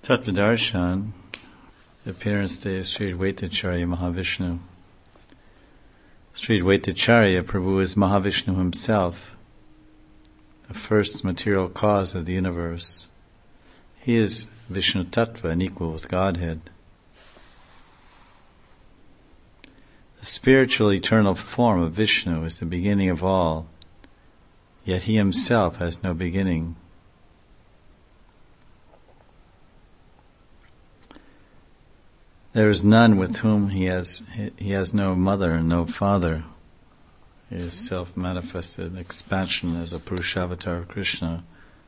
Tattvadarshan, the appearance day of Sri Advaitacharya Mahavishnu. Sri Advaitacharya Prabhu is Mahavishnu himself, the first material cause of the universe. He is Vishnu Tattva and equal with Godhead. The spiritual eternal form of Vishnu is the beginning of all, yet he himself has no beginning. There is none with whom he has no mother and no father. He is self-manifested expansion as a Purushavatar of Krishna.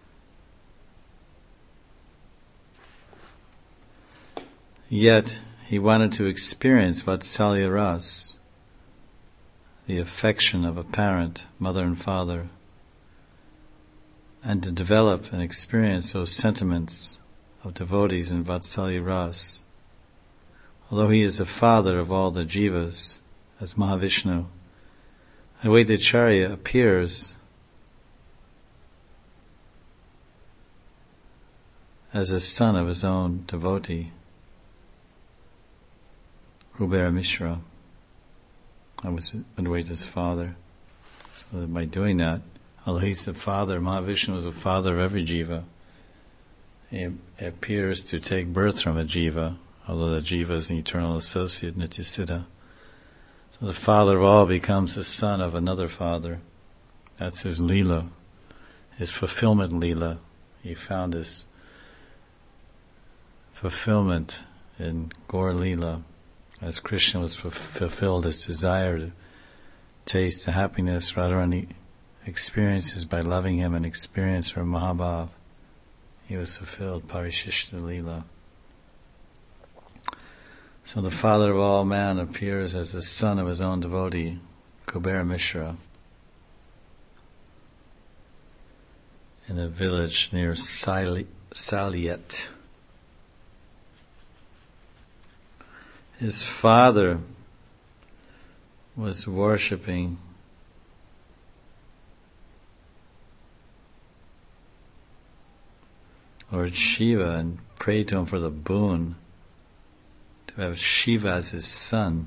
Yet he wanted to experience Vatsalya Ras, the affection of a parent, mother and father, and to develop and experience those sentiments of devotees in Vatsalya Ras. Although he is the father of all the jivas, as Mahavishnu, Advaitacharya appears as a son of his own devotee, Kubera Mishra. That was Advaita's father. So that by doing that, although he's the father, Mahavishnu is the father of every jiva, he appears to take birth from a jiva, although the jiva is an eternal associate, Nityasiddha. So the father of all becomes the son of another father. That's his lila, his fulfillment lila. He found his fulfillment in Gaur Lila, as Krishna was fulfilled his desire to taste the happiness Radharani experiences by loving him and experience her Mahabhav. He was fulfilled Parishishta Lila. So the father of all man appears as the son of his own devotee, Kubera Mishra, in a village near Saliet. His father was worshipping Lord Shiva and prayed to him for the boon to have Shiva as his son,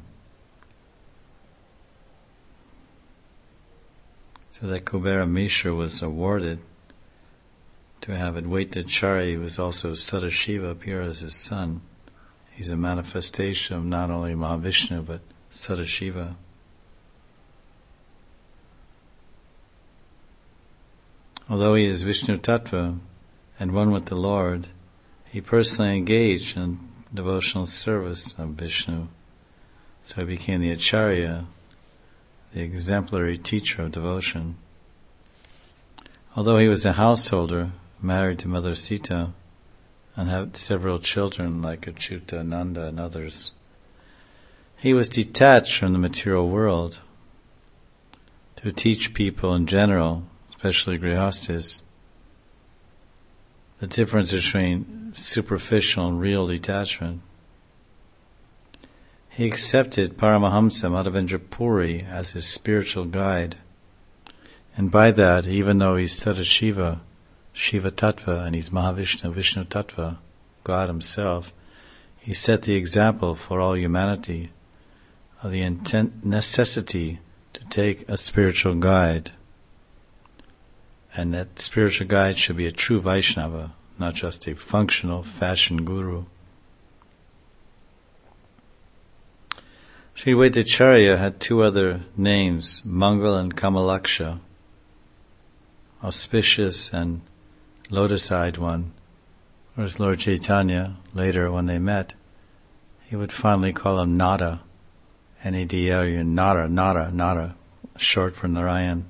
so that Kubera Mishra was awarded to have Advaitacharya, who was also Sadashiva, appear as his son. He's a manifestation of not only Mahavishnu but Sadashiva. Although he is Vishnu Tattva and one with the Lord, he personally engaged in devotional service of Vishnu. So he became the Acharya, the exemplary teacher of devotion. Although he was a householder, married to Mother Sita, and had several children like Achyuta, Nanda, and others, he was detached from the material world to teach people in general, especially grihastas, the difference between superficial and real detachment. He accepted Paramahamsa Madhavendra Puri as his spiritual guide, and by that, even though he's Sadashiva, Shiva Tattva, and he's Mahavishnu, Vishnu Tattva, God himself, he set the example for all humanity of the necessity to take a spiritual guide. And that spiritual guide should be a true Vaishnava, not just a functional fashion guru. Sri Advaitacharya had two other names, Mangal and Kamalaksha, auspicious and lotus-eyed one. Whereas Lord Chaitanya, later when they met, he would fondly call him Nada, N-A-D-A, Nada, short for Narayan.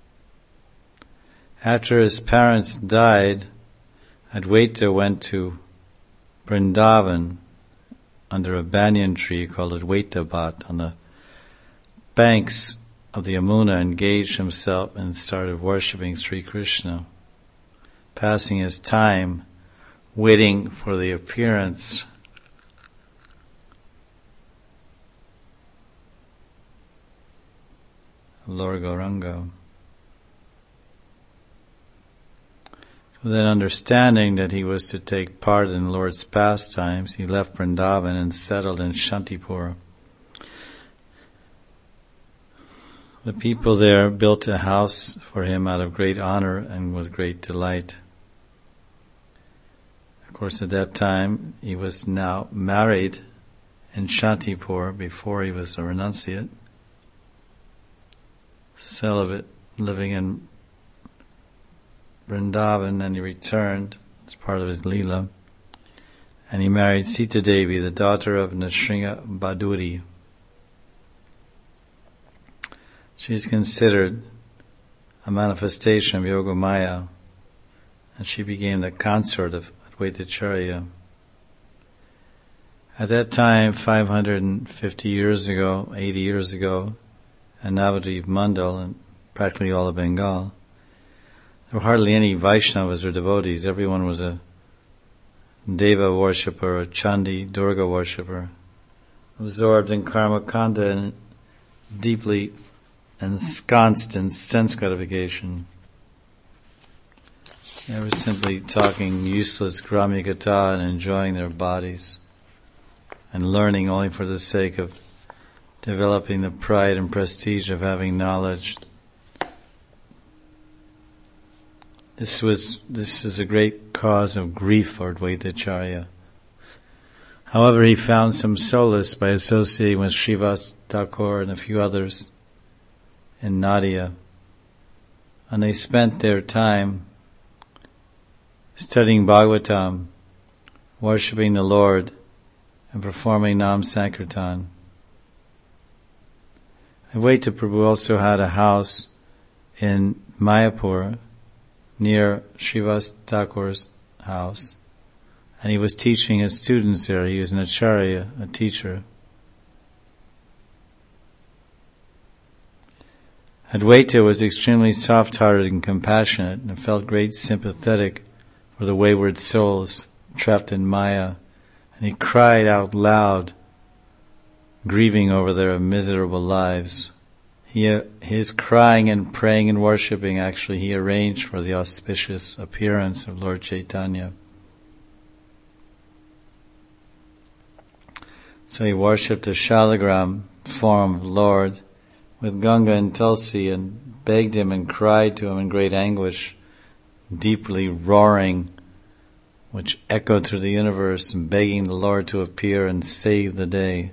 After his parents died, Advaita went to Vrindavan under a banyan tree called Advaita Bhat on the banks of the Yamuna, engaged himself and started worshipping Sri Krishna, passing his time waiting for the appearance of Lord Gauranga. With an understanding that he was to take part in the Lord's pastimes, he left Vrindavan and settled in Shantipur. The people there built a house for him out of great honor and with great delight. Of course, at that time, he was now married in Shantipur before he was a renunciate, celibate, living in Vrindavan, and he returned as part of his Leela, and he married Sita Devi, the daughter of Nrsimha Baduri. She is considered a manifestation of Yogamaya, and she became the consort of Advaitacharya. At that time, 550 years ago, 80 years ago, in Navadvip Mandal and practically all of Bengal, there were hardly any Vaishnavas or devotees. Everyone was a Deva worshipper, a Chandi, Durga worshipper, absorbed in karma kanda and deeply ensconced in sense gratification. They were simply talking useless Gramya Katha and enjoying their bodies and learning only for the sake of developing the pride and prestige of having knowledge. This is a great cause of grief for Advaitacharya. However, he found some solace by associating with Srivas Thakur and a few others in Nadia, and they spent their time studying Bhagavatam, worshipping the Lord, and performing Nam Sankirtan. Advaita Prabhu also had a house in Mayapur near Srivas Thakur's house, and he was teaching his students there. He was an acharya, a teacher. Advaita was extremely soft-hearted and compassionate, and felt great sympathetic for the wayward souls trapped in Maya, and he cried out loud, grieving over their miserable lives. His crying and praying and worshipping, actually, he arranged for the auspicious appearance of Lord Chaitanya. So he worshipped the Shalagram form of Lord with Ganga and Tulsi, and begged him and cried to him in great anguish, deeply roaring, which echoed through the universe, and begging the Lord to appear and save the day.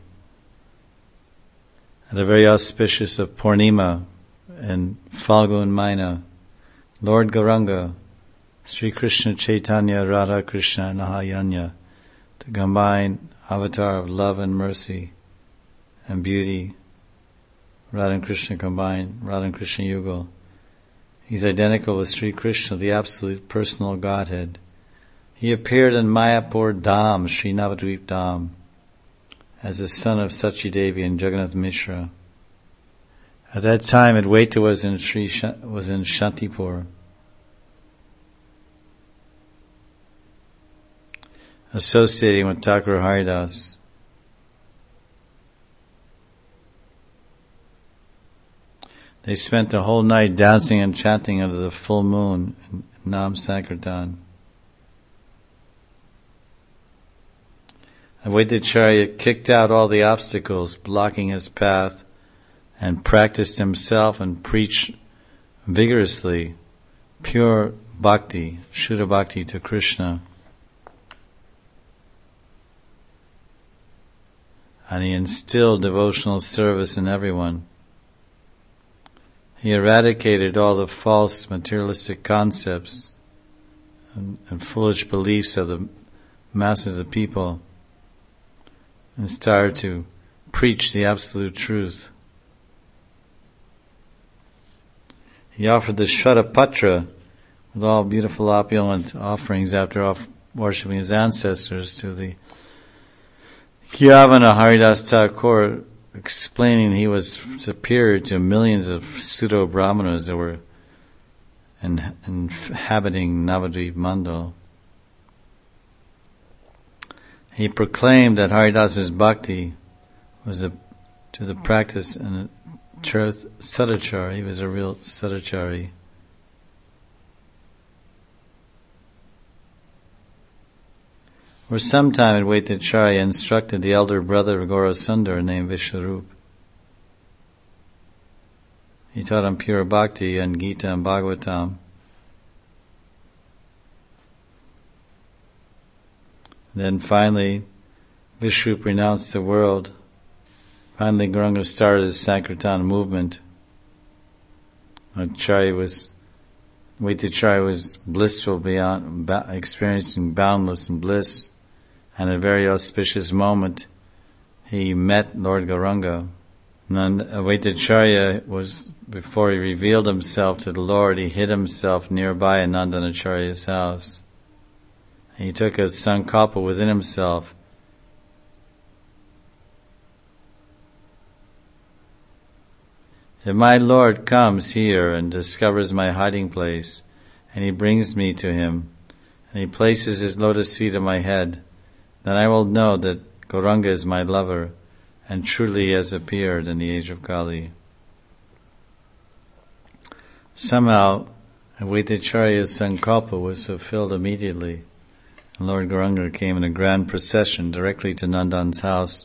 At the very auspicious of Purnima and Falgun Maina, Lord Gauranga, Sri Krishna Chaitanya Radha Krishna Nahayanya, the combined avatar of love and mercy and beauty, Radha and Krishna combined, Radha and Krishna Yugal. He's identical with Sri Krishna, the absolute personal Godhead. He appeared in Mayapur Dham, Sri Navadvip Dham, as the son of Sachi Devi and Jagannath Mishra. At that time, Advaita was in Shantipur. Associating with Thakur Haridas. They spent the whole night dancing and chanting under the full moon in Nam Sankirtan. Advaitacharya kicked out all the obstacles blocking his path and practiced himself and preached vigorously pure bhakti, Shuddha bhakti to Krishna. And he instilled devotional service in everyone. He eradicated all the false materialistic concepts and foolish beliefs of the masses of people, and started to preach the absolute truth. He offered the Shradapatra with all beautiful opulent offerings after worshipping his ancestors to the Kyavana Haridas Thakur, explaining he was superior to millions of pseudo-brahmanas that were inhabiting Navadvip Mandal. He proclaimed that Haridas's bhakti was to the practice and the truth sadachari. He was a real sadachari. For some time Advaitacharya instructed the elder brother of Gaurasundar named Vishwarup. He taught him pure bhakti and Gita and Bhagavatam. Then finally, Vishwarup renounced the world. Finally, Gauranga started his Sankirtan movement. Advaitacharya was blissful beyond, experiencing boundless bliss. And at a very auspicious moment, he met Lord Gauranga. And Advaitacharya before he revealed himself to the Lord, he hid himself nearby in Nandanacharya's house. And he took a sankalpa within himself. If my Lord comes here and discovers my hiding place, and he brings me to him, and he places his lotus feet on my head, then I will know that Gauranga is my lover, and truly he has appeared in the age of Kali. Somehow, Advaitacharya's sankalpa was fulfilled immediately, and Lord Gauranga came in a grand procession directly to Nandan's house.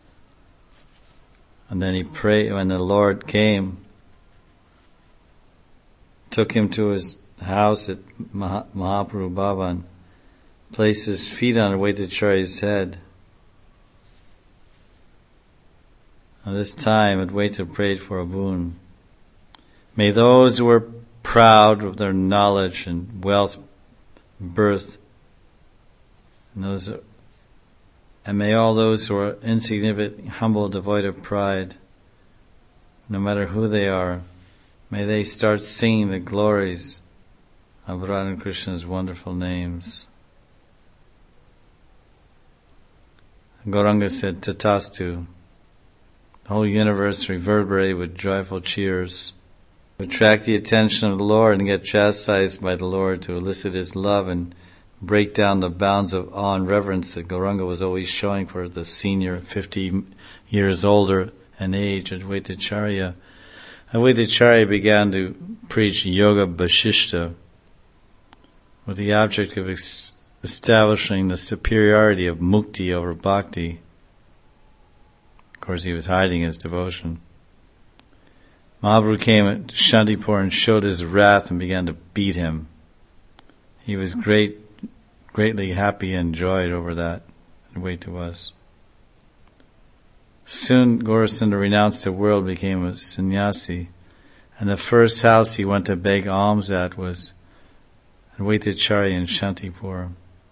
And then he prayed, when the Lord came, took him to his house at Mahaprabhu Bhavan, placed his feet on Advaitacharya's head. And this time Advaita prayed for a boon. May those who are proud of their knowledge and wealth, birth, and may all those who are insignificant, humble, devoid of pride, no matter who they are, may they start singing the glories of Radha and Krishna's wonderful names. Gauranga said, Tatastu. The whole universe reverberated with joyful cheers. To attract the attention of the Lord and get chastised by the Lord to elicit His love and break down the bounds of awe and reverence that Gauranga was always showing for the senior, 50 years older in age, Advaitacharya. Advaitacharya began to preach Yoga Vasishta with the object of establishing the superiority of mukti over bhakti. Of course, he was hiding his devotion. Mahaprabhu came to Shantipur and showed his wrath and began to beat him. He was greatly happy and enjoyed over that, and Advaita was. Soon Gaurasundar renounced the world, became a sannyasi, and the first house he went to beg alms at was Advaitacharya in Shantipur.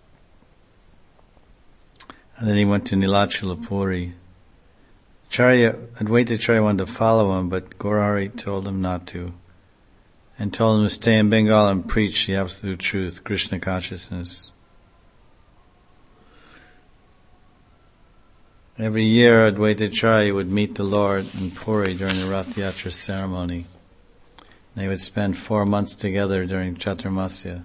And then he went to Nilachala Puri. Advaitacharya wanted to follow him, but Gaurahari told him not to, and told him to stay in Bengal and preach the absolute truth, Krishna consciousness. Every year Advaitacharya would meet the Lord in Puri during the Rath Yatra ceremony. They would spend 4 months together during Chaturmasya.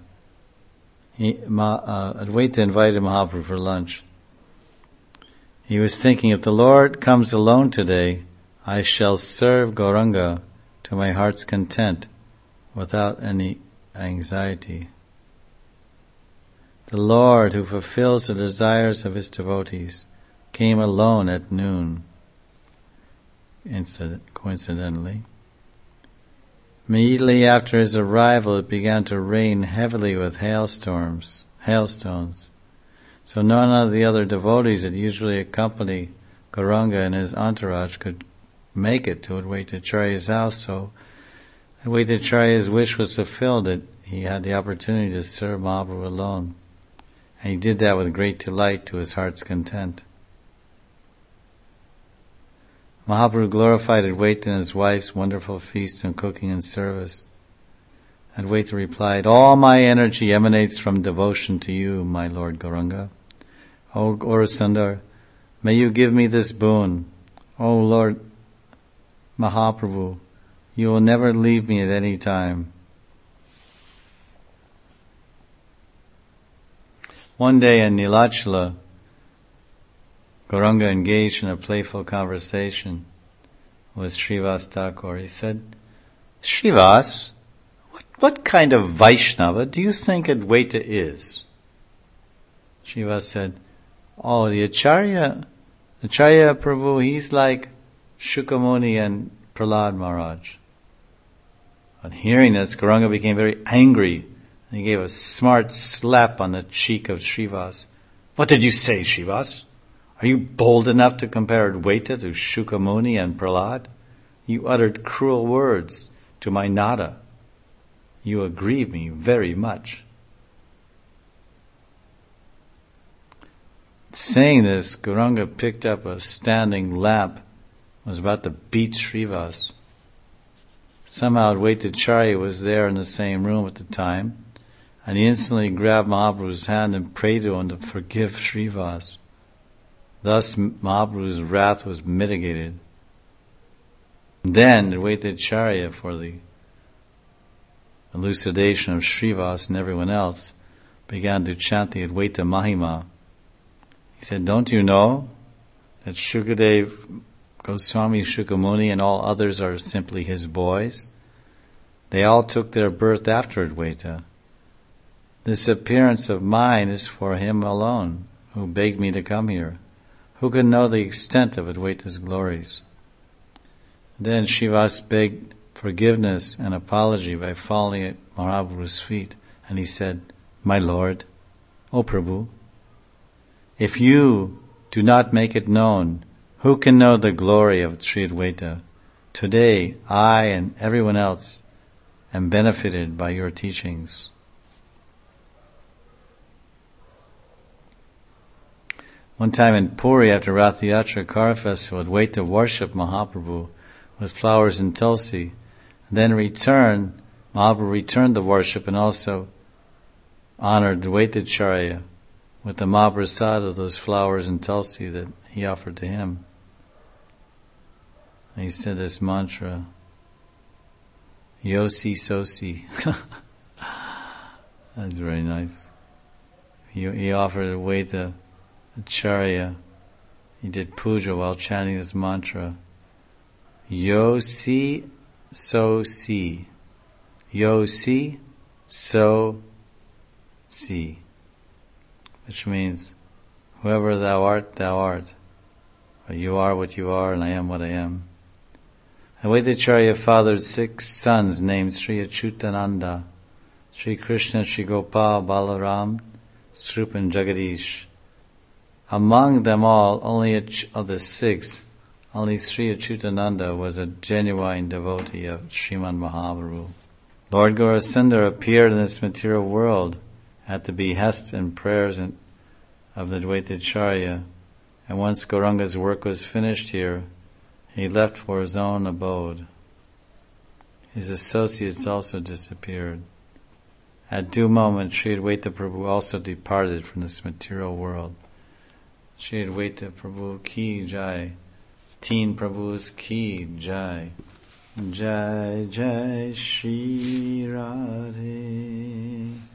Advaita invited Mahaprabhu for lunch. He was thinking, if the Lord comes alone today, I shall serve Gauranga to my heart's content without any anxiety. The Lord, who fulfills the desires of His devotees, came alone at noon, coincidentally. Immediately after his arrival, it began to rain heavily with hailstones. So none of the other devotees that usually accompany Gauranga and his entourage could make it to Advaitacharya's house. So Advaitacharya's wish was fulfilled, that he had the opportunity to serve Mahaprabhu alone. And he did that with great delight to his heart's content. Mahaprabhu glorified Advaita and his wife's wonderful feast and cooking and service. Advaita replied, all my energy emanates from devotion to you, my Lord Gauranga. O Gaurasundar, may you give me this boon. O Lord Mahaprabhu, you will never leave me at any time. One day in Nilachala, Gauranga engaged in a playful conversation with Srivas Thakur. He said, Srivas, what kind of Vaishnava do you think Advaita is? Srivas said, Oh, the Acharya Prabhu, he's like Shukamuni and Prahlad Maharaj. On hearing this, Gauranga became very angry, and he gave a smart slap on the cheek of Srivas. What did you say, Srivas? Are you bold enough to compare Advaita to Shukamuni and Prahlad? You uttered cruel words to my nada. You aggrieve me very much. Saying this, Gauranga picked up a standing lamp and was about to beat Srivas. Somehow Advaita Acharya was there in the same room at the time, and he instantly grabbed Mahaprabhu's hand and prayed to him to forgive Srivas. Thus Mahaprabhu's wrath was mitigated. Then Advaita Acharya, for the elucidation of Srivas and everyone else, began to chant the Advaita Mahima. He said, don't you know that Shukadev, Goswami Shukamuni and all others are simply his boys? They all took their birth after Advaita. This appearance of mine is for him alone, who begged me to come here. Who can know the extent of Advaita's glories? Then Srivas begged forgiveness and apology by falling at Mahaprabhu's feet, and he said, my Lord, O Prabhu, if you do not make it known, who can know the glory of Sri Advaita? Today, I and everyone else am benefited by your teachings. One time in Puri, after Rath Yatra Car Festival, Advaita worshipped Mahaprabhu with flowers and tulsi. And then Mahaprabhu returned the worship and also honored Advaita Acharya with the Mahaprasad of those flowers and tulsi that he offered to him. And he said this mantra, Yosi Sosi. That's very nice. He offered Advaita Acharya. He did puja while chanting this mantra. Yosi Sosi. Yosi So Si. Which means, whoever thou art, thou art. Or you are what you are, and I am what I am. Advaita Acharya fathered 6 sons named Sri Achyutananda, Sri Krishna, Sri Gopal, Balaram, Srup and Jagadish. Among them all, only of the 6, only Sri Achyutananda was a genuine devotee of Srimad Mahaprabhu. Lord Gaurasundar appeared in this material world at the behest and prayers of the Advaita Acharya, and once Gauranga's work was finished here, he left for his own abode. His associates also disappeared. At due moment, Sri Advaita Prabhu also departed from this material world. Sri Advaita Prabhu ki jai. Teen Prabhus ki jai. Jai Jai Shri Radhe.